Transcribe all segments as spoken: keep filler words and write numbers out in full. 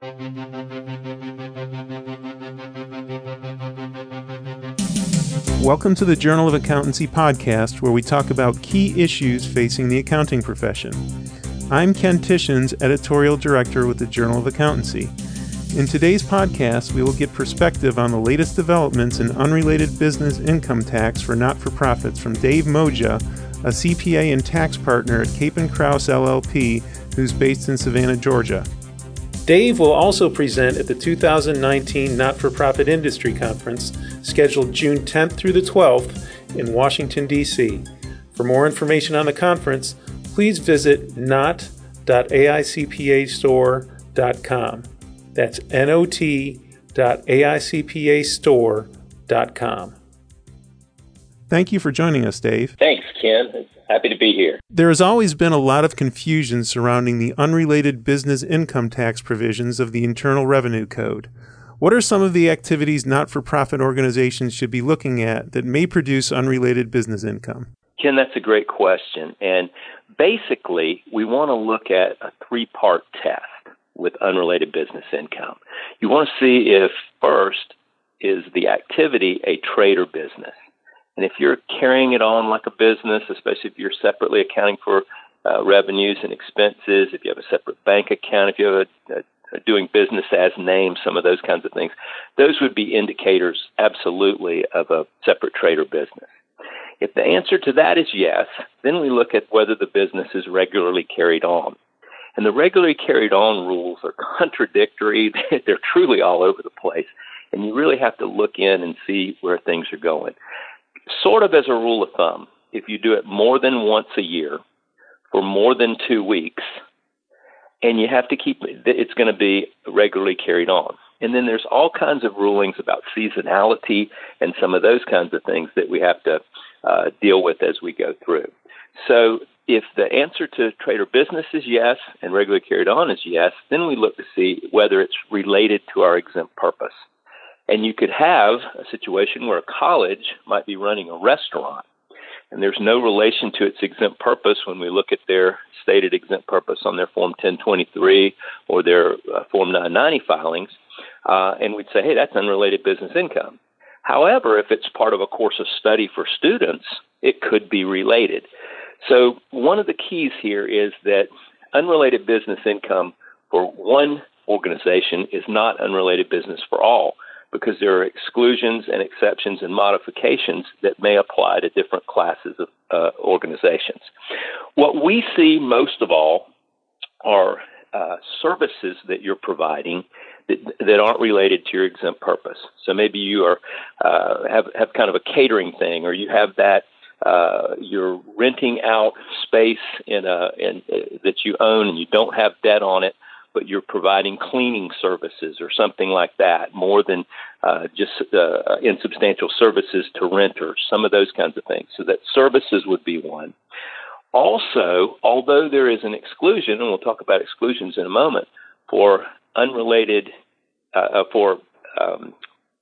Welcome to the Journal of Accountancy podcast, where we talk about key issues facing the accounting profession. I'm Ken Tishins, Editorial Director with the Journal of Accountancy. In today's podcast, we will get perspective on the latest developments in unrelated business income tax for not-for-profits from Dave Moja, a C P A and tax partner at Cape and Krause L L P, who's based in Savannah, Georgia. Dave will also present at the two thousand nineteen Not-for-Profit Industry Conference, scheduled June tenth through the twelfth in Washington, D C. For more information on the conference, please visit not dot a i c p a store dot com. That's not dot a i c p a store dot com. Thank you for joining us, Dave. Thanks, Ken. Happy to be here. There has always been a lot of confusion surrounding the unrelated business income tax provisions of the Internal Revenue Code. What are some of the activities not-for-profit organizations should be looking at that may produce unrelated business income? Ken, that's a great question. And basically, we want to look at a three-part test with unrelated business income. You want to see if, first, is the activity a trade or business? And if you're carrying it on like a business, especially if you're separately accounting for uh, revenues and expenses, if you have a separate bank account, if you have a, a, a doing business as named, some of those kinds of things, those would be indicators absolutely of a separate trade or business. If the answer to that is yes, then we look at whether the business is regularly carried on. And the regularly carried on rules are contradictory. They're truly all over the place. And you really have to look in and see where things are going. Sort of as a rule of thumb, if you do it more than once a year for more than two weeks, and you have to keep it, it's going to be regularly carried on. And then there's all kinds of rulings about seasonality and some of those kinds of things that we have to uh, deal with as we go through. So if the answer to trade or business is yes and regularly carried on is yes, then we look to see whether it's related to our exempt purpose. And you could have a situation where a college might be running a restaurant, and there's no relation to its exempt purpose when we look at their stated exempt purpose on their Form ten twenty-three or their uh, Form nine ninety filings, uh, and we'd say, hey, that's unrelated business income. However, if it's part of a course of study for students, it could be related. So one of the keys here is that unrelated business income for one organization is not unrelated business for all, because there are exclusions and exceptions and modifications that may apply to different classes of uh, organizations. What we see most of all are uh, services that you're providing that, that aren't related to your exempt purpose. So maybe you are uh, have, have kind of a catering thing, or you have that uh, you're renting out space in a in, uh, that you own and you don't have debt on it, but you're providing cleaning services or something like that, more than uh, just uh, insubstantial services to renters, some of those kinds of things. So that services would be one. Also, although there is an exclusion, and we'll talk about exclusions in a moment, for unrelated, uh, for um,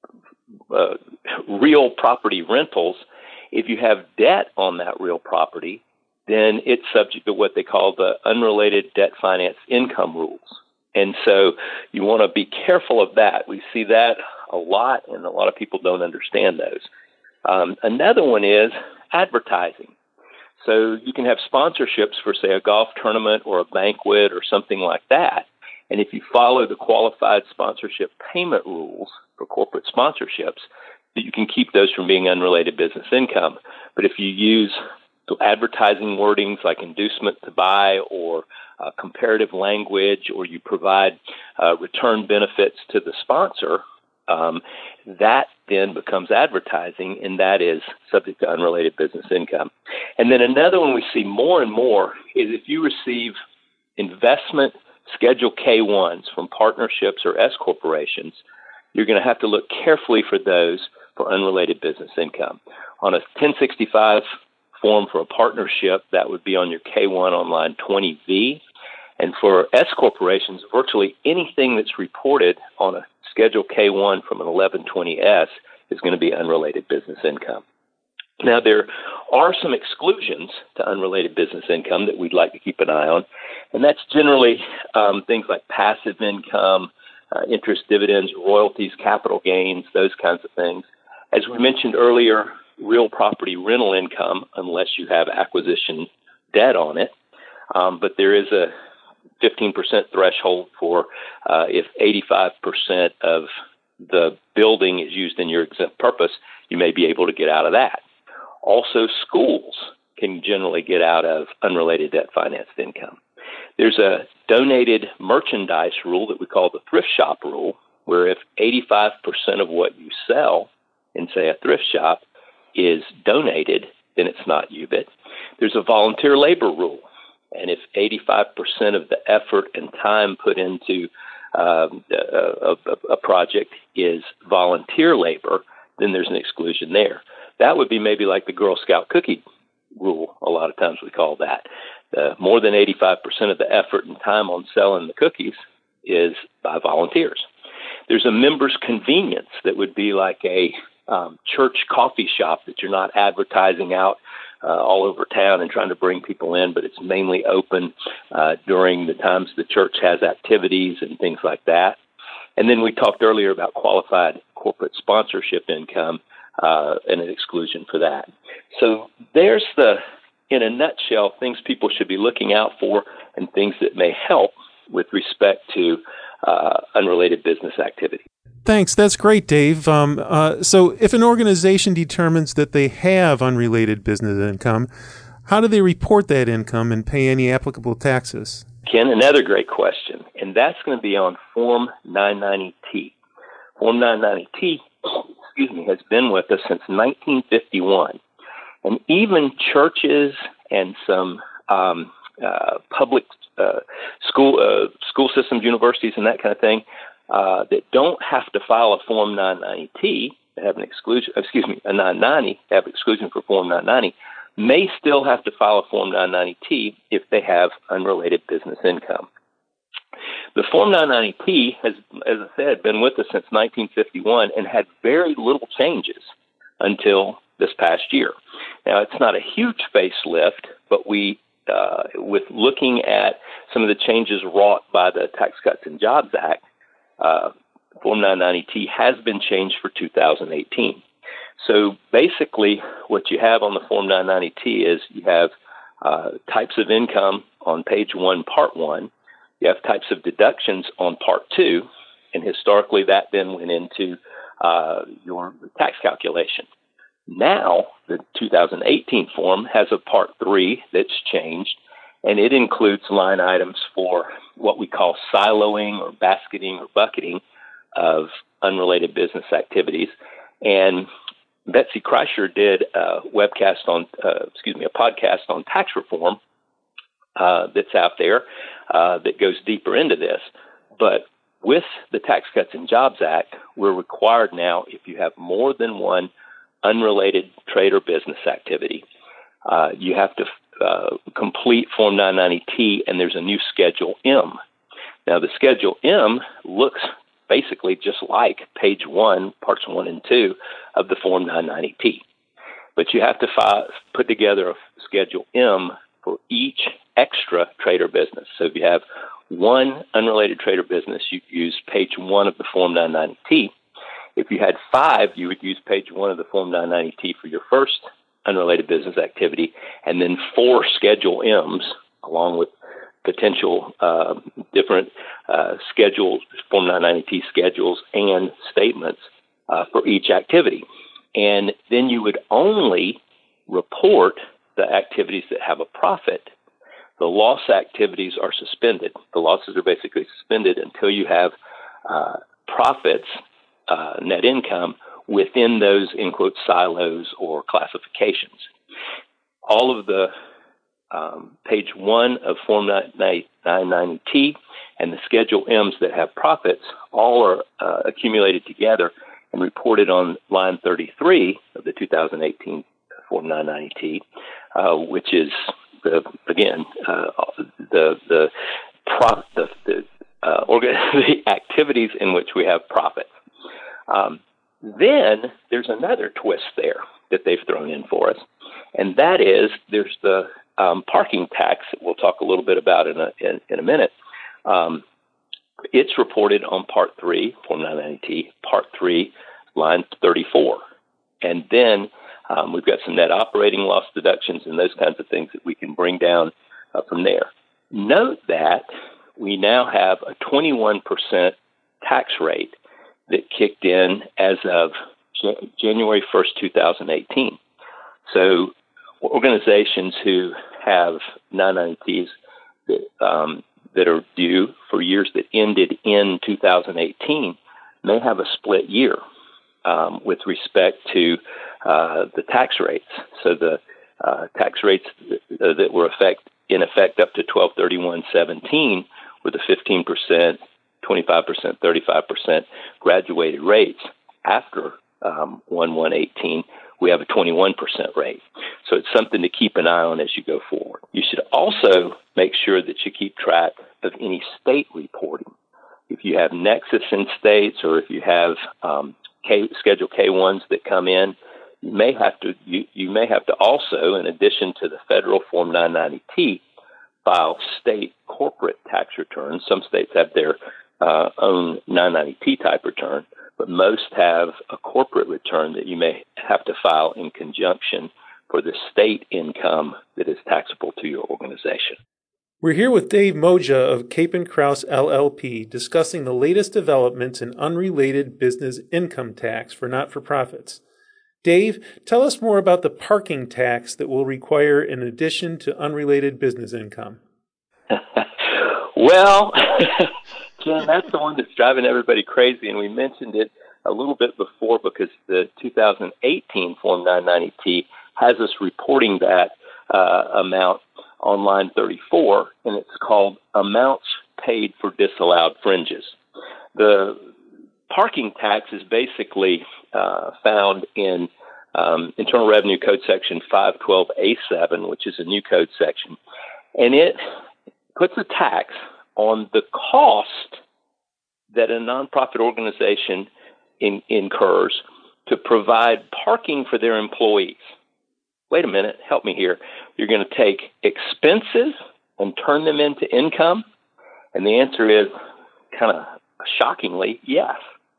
uh, real property rentals, if you have debt on that real property, then it's subject to what they call the unrelated debt finance income rules. And so you want to be careful of that. We see that a lot, and a lot of people don't understand those. Um, another one is advertising. So you can have sponsorships for, say, a golf tournament or a banquet or something like that. And if you follow the qualified sponsorship payment rules for corporate sponsorships, you can keep those from being unrelated business income. But if you use advertising wordings like inducement to buy or uh, comparative language, or you provide uh, return benefits to the sponsor, um, that then becomes advertising, and that is subject to unrelated business income. And then another one we see more and more is if you receive investment Schedule K ones from partnerships or S corporations, you're going to have to look carefully for those for unrelated business income. On a ten sixty-five form for a partnership, that would be on your K one on line twenty V. And for S corporations, virtually anything that's reported on a Schedule K one from an eleven twenty S is going to be unrelated business income. Now, there are some exclusions to unrelated business income that we'd like to keep an eye on, and that's generally um, things like passive income, uh, interest, dividends, royalties, capital gains, those kinds of things. As we mentioned earlier, real property rental income, unless you have acquisition debt on it. Um, but there is a fifteen percent threshold for uh, if eighty-five percent of the building is used in your exempt purpose, you may be able to get out of that. Also, schools can generally get out of unrelated debt financed income. There's a donated merchandise rule that we call the thrift shop rule, where if eighty-five percent of what you sell in, say, a thrift shop is donated, then it's not U B I T. There's a volunteer labor rule. And if eighty-five percent of the effort and time put into um, a, a, a project is volunteer labor, then there's an exclusion there. That would be maybe like the Girl Scout cookie rule. A lot of times we call that. Uh, more than eighty-five percent of the effort and time on selling the cookies is by volunteers. There's a member's convenience that would be like a um, church coffee shop that you're not advertising out uh, all over town and trying to bring people in, but it's mainly open uh, during the times the church has activities and things like that. And then we talked earlier about qualified corporate sponsorship income uh, and an exclusion for that. So there's the, in a nutshell, things people should be looking out for and things that may help with respect to uh, unrelated business activity. Thanks. That's great, Dave. Um, uh, so if an organization determines that they have unrelated business income, how do they report that income and pay any applicable taxes? Ken, another great question, and that's going to be on Form nine ninety T. Form nine ninety T, excuse me, has been with us since nineteen fifty-one, and even churches and some um, uh, public uh, school uh, school systems, universities, and that kind of thing uh, that don't have to file a Form nine ninety T, have an exclusion. Excuse me, a nine ninety, have exclusion for Form nine ninety. May still have to file a Form nine ninety T if they have unrelated business income. The Form nine ninety T has, as I said, been with us since nineteen fifty-one and had very little changes until this past year. Now, it's not a huge facelift, but we, uh, with looking at some of the changes wrought by the Tax Cuts and Jobs Act, uh, Form nine ninety T has been changed for two thousand eighteen. So basically what you have on the Form nine ninety T is you have uh, types of income on page one, part one. You have types of deductions on part two, and historically that then went into uh, your tax calculation. Now the two thousand eighteen form has a part three that's changed, and it includes line items for what we call siloing or basketing or bucketing of unrelated business activities. And Betsy Kreischer did a webcast on, uh, excuse me, a podcast on tax reform uh, that's out there uh, that goes deeper into this. But with the Tax Cuts and Jobs Act, we're required now, if you have more than one unrelated trade or business activity, uh, you have to uh, complete Form nine ninety T, and there's a new Schedule M. Now, the Schedule M looks basically just like page one, parts one and two of the Form nine ninety T. But you have to file, put together a Schedule M for each extra trade or business. So if you have one unrelated trade or business, you use page one of the Form nine ninety T. If you had five, you would use page one of the Form nine ninety T for your first unrelated business activity, and then four Schedule M's along with potential uh, different uh, schedules, Form nine ninety T schedules and statements uh, for each activity. And then you would only report the activities that have a profit. The loss activities are suspended. The losses are basically suspended until you have uh, profits, uh, net income, within those, in quote, silos or classifications. All of the Um, page one of Form nine ninety T and the Schedule M's that have profits all are uh, accumulated together and reported on line thirty-three of the two thousand eighteen Form nine ninety T, uh, which is the again uh, the the pro- the, the, uh, organ- the activities in which we have profits. Um, then there's another twist there that they've thrown in for us, and that is there's the Um, parking tax that we'll talk a little bit about in a, in, in a minute. Um, It's reported on Part three, Form nine ninety T, Part three, line thirty-four. And then um, we've got some net operating loss deductions and those kinds of things that we can bring down uh, from there. Note that we now have a twenty-one percent tax rate that kicked in as of J- January first, twenty eighteen. So organizations who have nine ninety Ts that, um, that are due for years that ended in two thousand eighteen may have a split year um, with respect to uh, the tax rates. So the uh, tax rates that, uh, that were effect, in effect up to twelve thirty-one seventeen were the fifteen percent, twenty-five percent, thirty-five percent graduated rates. After um, one one eighteen, we have a twenty-one percent rate. So it's something to keep an eye on as you go forward. You should also make sure that you keep track of any state reporting. If you have nexus in states or if you have um, K, Schedule K ones that come in, you may have to you, you may have to also, in addition to the federal Form nine ninety T, file state corporate tax returns. Some states have their uh, own nine ninety T type return, but most have a corporate return that you may have to file in conjunction for the state income that is taxable to your organization. We're here with Dave Moja of Cape and Krause L L P discussing the latest developments in unrelated business income tax for not-for-profits. Dave, tell us more about the parking tax that will require an addition to unrelated business income. Well, Ken, that's the one that's driving everybody crazy, and we mentioned it a little bit before because the two thousand eighteen Form nine ninety T has us reporting that uh, amount on line thirty-four, and it's called amounts paid for disallowed fringes. The parking tax is basically uh, found in um, Internal Revenue Code Section five twelve A seven, which is a new code section, and it puts a tax on the cost that a nonprofit organization in, incurs to provide parking for their employees. Wait a minute, help me here. You're going to take expenses and turn them into income? And the answer is kind of shockingly, yes.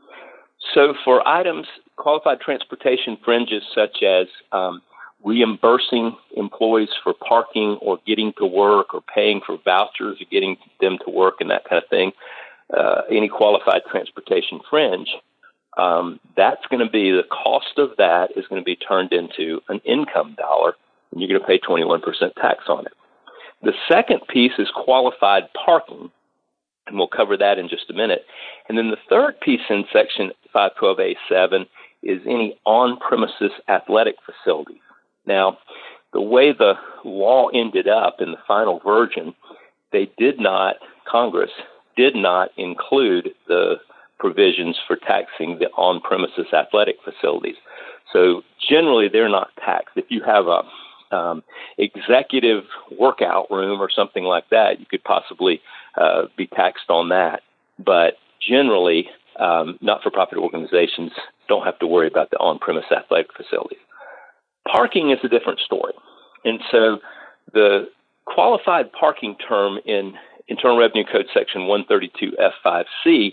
So for items, qualified transportation fringes such as um, reimbursing employees for parking or getting to work or paying for vouchers or getting them to work and that kind of thing, uh, any qualified transportation fringe, um, that's going to be the cost of that is going to be turned into an income dollar, and you're going to pay twenty-one percent tax on it. The second piece is qualified parking, and we'll cover that in just a minute. And then the third piece in Section five twelve A seven is any on-premises athletic facilities. Now, the way the law ended up in the final version, they did not, Congress did not include the provisions for taxing the on-premises athletic facilities. So generally, they're not taxed. If you have a um, executive workout room or something like that, you could possibly uh, be taxed on that. But generally, um, not-for-profit organizations don't have to worry about the on-premise athletic facilities. Parking is a different story. And so the qualified parking term in Internal Revenue Code Section one thirty-two F five C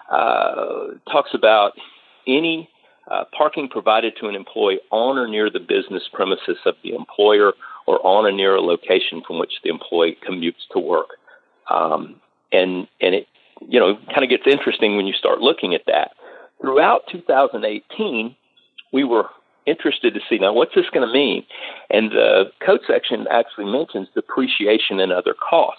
uh, talks about any uh, parking provided to an employee on or near the business premises of the employer or on or near a location from which the employee commutes to work. Um, and, and it, you know, kind of gets interesting when you start looking at that. Throughout two thousand eighteen, we were interested to see, now, what's this going to mean? And the code section actually mentions depreciation and other costs.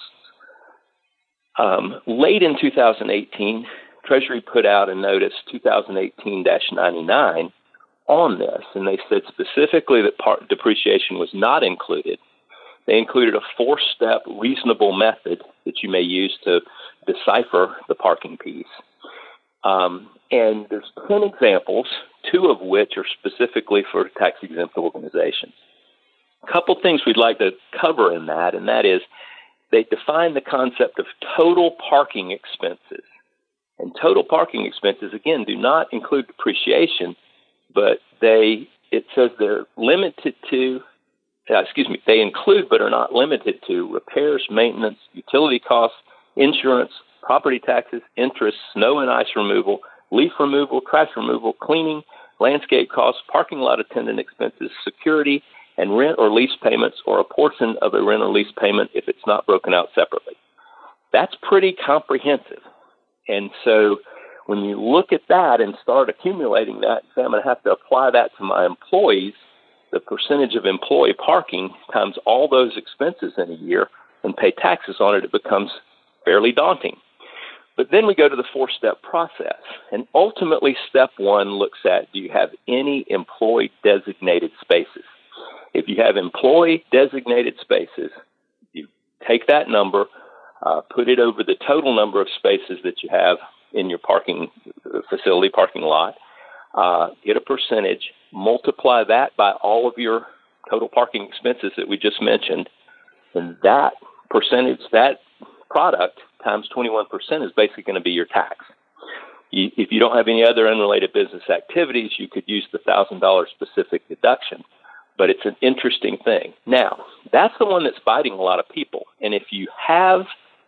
Um, late in two thousand eighteen, Treasury put out a notice, two thousand eighteen dash ninety-nine, on this, and they said specifically that part depreciation was not included. They included a four-step reasonable method that you may use to decipher the parking piece. Um, and there's ten examples, two of which are specifically for tax-exempt organizations. A couple things we'd like to cover in that, and that is they define the concept of total parking expenses. And total parking expenses, again, do not include depreciation, but they it says they're limited to, uh, excuse me, they include but are not limited to repairs, maintenance, utility costs, insurance, property taxes, interest, snow and ice removal, leaf removal, trash removal, cleaning, landscape costs, parking lot attendant expenses, security, and rent or lease payments, or a portion of a rent or lease payment if it's not broken out separately. That's pretty comprehensive. And so when you look at that and start accumulating that, say I'm going to have to apply that to my employees, the percentage of employee parking times all those expenses in a year and pay taxes on it, it becomes fairly daunting. But then we go to the four-step process. And ultimately, step one looks at, do you have any employee-designated spaces? If you have employee-designated spaces, you take that number, uh, put it over the total number of spaces that you have in your parking facility, parking lot, uh, get a percentage, multiply that by all of your total parking expenses that we just mentioned, and that percentage, that product times twenty-one percent is basically going to be your tax. You, if you don't have any other unrelated business activities, you could use the one thousand dollars specific deduction, but it's an interesting thing. Now, that's the one that's biting a lot of people, and if you have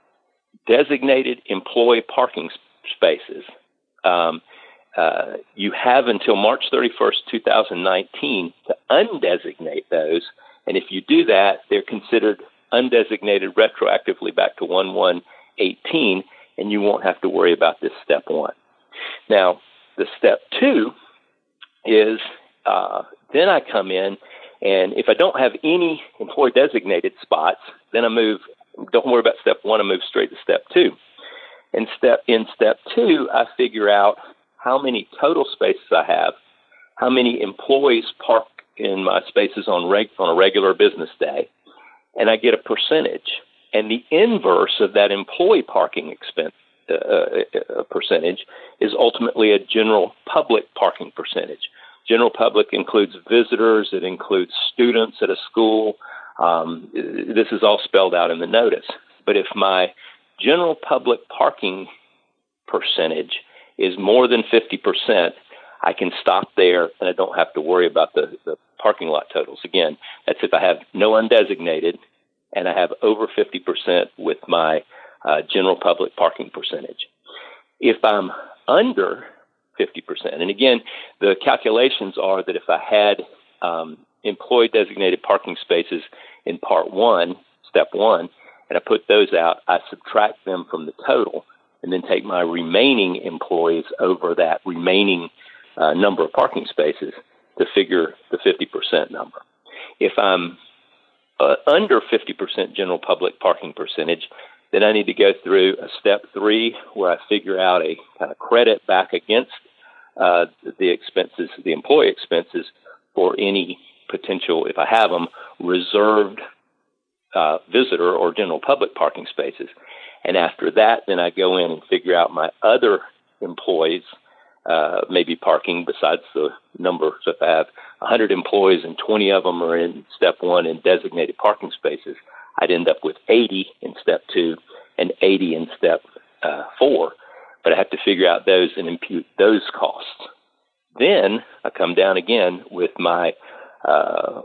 designated employee parking spaces, um, uh, you have until March thirty-first, two thousand nineteen to undesignate those, and if you do that, they're considered undesignated retroactively back to one one eighteen, and you won't have to worry about this step one. Now, the step two is uh, then I come in, and if I don't have any employee designated spots, then I move, don't worry about step one, I move straight to step two. And step in step two, I figure out how many total spaces I have, how many employees park in my spaces on, reg- on a regular business day, and I get a percentage. And the inverse of that employee parking expense uh, uh, percentage is ultimately a general public parking percentage. General public includes visitors, it includes students at a school. Um, this is all spelled out in the notice. But if my general public parking percentage is more than fifty percent, I can stop there and I don't have to worry about the, the parking lot totals. Again, that's if I have no undesignated and I have over fifty percent with my uh, general public parking percentage. If I'm under fifty percent, and again, the calculations are that if I had um, employee designated parking spaces in part one, step one, and I put those out, I subtract them from the total and then take my remaining employees over that remaining uh, number of parking spaces to figure the fifty percent number. If I'm uh, under fifty percent general public parking percentage, then I need to go through a step three where I figure out a kind of credit back against uh, the expenses, the employee expenses for any potential, if I have them, reserved uh, visitor or general public parking spaces. And after that, then I go in and figure out my other employees, uh, maybe parking besides the number. So if I have one hundred employees and twenty of them are in step one in designated parking spaces, I'd end up with eighty in step two and eighty in step uh, four. But I have to figure out those and impute those costs. Then I come down again with my uh,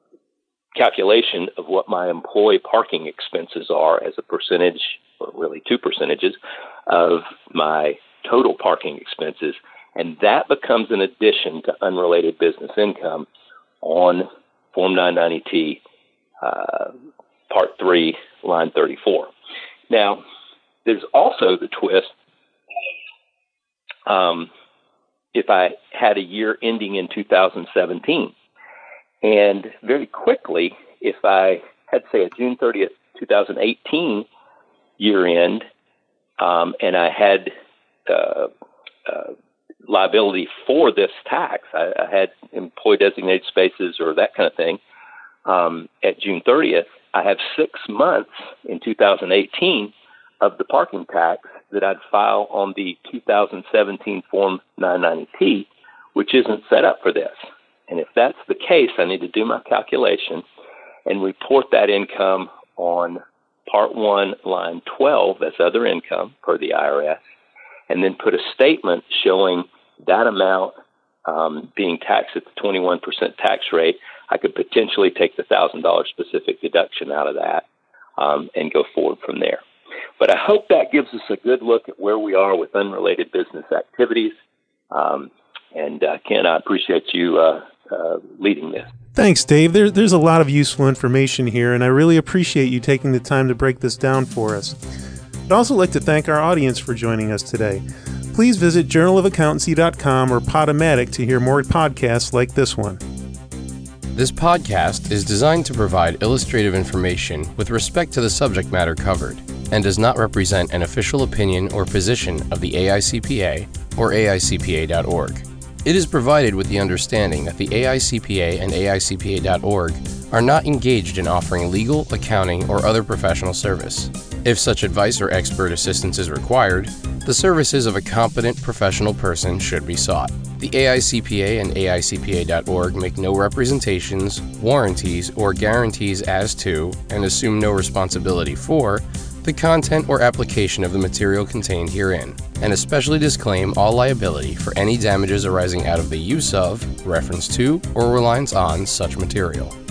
calculation of what my employee parking expenses are as a percentage, or really two percentages, of my total parking expenses. And that becomes an addition to unrelated business income on Form nine ninety T, uh, Part three, line thirty-four. Now, there's also the twist. Um, if I had a year ending in two thousand seventeen, and very quickly, if I had, say, a June thirtieth, twenty eighteen year end, um, and I had uh, uh, liability for this tax, I, I had employee designated spaces or that kind of thing, um, at June thirtieth, I have six months in two thousand eighteen of the parking tax that I'd file on the two thousand seventeen Form nine ninety T, which isn't set up for this. And if that's the case, I need to do my calculation and report that income on Part one, line twelve as other income per the I R S, and then put a statement showing that amount um, being taxed at the twenty-one percent tax rate. I could potentially take the one thousand dollars specific deduction out of that um, and go forward from there. But I hope that gives us a good look at where we are with unrelated business activities. Um, and uh, Ken, I appreciate you uh, uh, leading this. Thanks, Dave. There, there's a lot of useful information here, and I really appreciate you taking the time to break this down for us. I'd also like to thank our audience for joining us today. Please visit journal of accountancy dot com or Podomatic to hear more podcasts like this one. This podcast is designed to provide illustrative information with respect to the subject matter covered and does not represent an official opinion or position of the A I C P A or A I C P A dot org. It is provided with the understanding that the A I C P A and A I C P A dot org are not engaged in offering legal, accounting, or other professional service. If such advice or expert assistance is required, the services of a competent professional person should be sought. The A I C P A and A I C P A dot org make no representations, warranties, or guarantees as to, and assume no responsibility for, the content or application of the material contained herein, and especially disclaim all liability for any damages arising out of the use of, reference to, or reliance on such material.